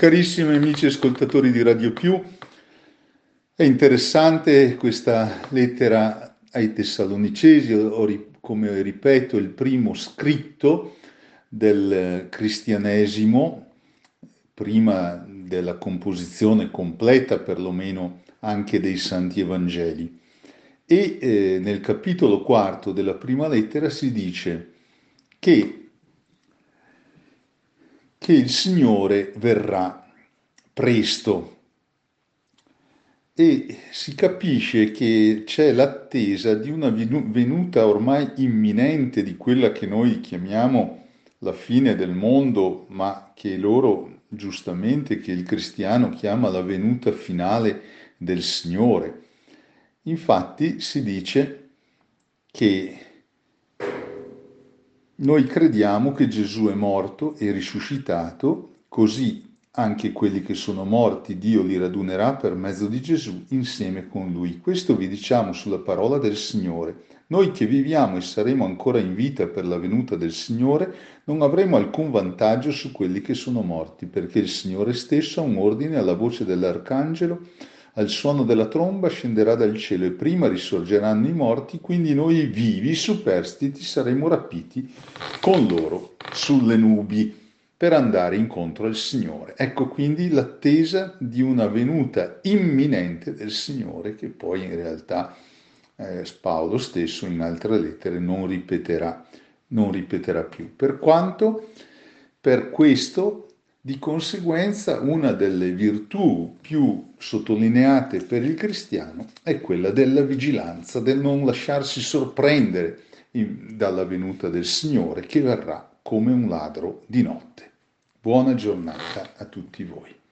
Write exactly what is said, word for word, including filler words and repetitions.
Carissimi amici ascoltatori di Radio Più, è interessante questa lettera ai Tessalonicesi, o ri- come ripeto, il primo scritto del cristianesimo, prima della composizione completa perlomeno anche dei Santi Evangeli. E eh, nel capitolo quarto della prima lettera si dice che che il Signore verrà presto e si capisce che c'è l'attesa di una venu- venuta ormai imminente di quella che noi chiamiamo la fine del mondo, ma che loro giustamente, che il cristiano chiama la venuta finale del Signore. Infatti si dice che noi crediamo che Gesù è morto e risuscitato, così anche quelli che sono morti Dio li radunerà per mezzo di Gesù insieme con Lui. Questo vi diciamo sulla parola del Signore. Noi che viviamo e saremo ancora in vita per la venuta del Signore non avremo alcun vantaggio su quelli che sono morti, perché il Signore stesso ha un ordine alla voce dell'Arcangelo, al suono della tromba scenderà dal cielo e prima risorgeranno i morti, quindi noi vivi, superstiti, saremo rapiti con loro sulle nubi per andare incontro al Signore. Ecco quindi l'attesa di una venuta imminente del Signore che poi in realtà eh, Paolo stesso in altre lettere non ripeterà, non ripeterà più. Per quanto, per questo, di conseguenza, una delle virtù più sottolineate per il cristiano è quella della vigilanza, del non lasciarsi sorprendere dalla venuta del Signore che verrà come un ladro di notte. Buona giornata a tutti voi.